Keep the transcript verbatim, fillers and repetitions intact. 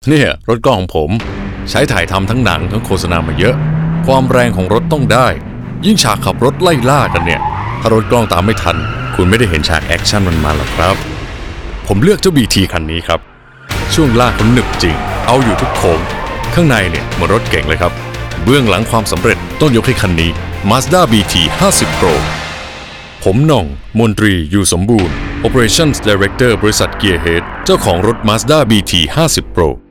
เนี่ยรถกล้องของผมใช้ถ่ายทำทั้งหนังทั้งโฆษณามาเยอะความแรงของรถต้องได้ยิ่งฉากขับรถไล่ล่ากันเนี่ยถ้ารถกล้องตามไม่ทันคุณไม่ได้เห็นฉากแอคชั่นมันมาหรอกครับผมเลือกเจ้า บี ที คันนี้ครับช่วงล่างเขาหนึบจริงเอาอยู่ทุกโค้งข้างในเนี่ยเหมือนรถเก่งเลยครับเบื้องหลังความสำเร็จต้องยกให้คันนี้ Mazda บี ที ห้าสิบ Pro ผมหน่องมนตรีอยู่สมบูรณ์ Operations Director บริษัท Gearhead เจ้าของรถ Mazda บี ที ห้าสิบ Pro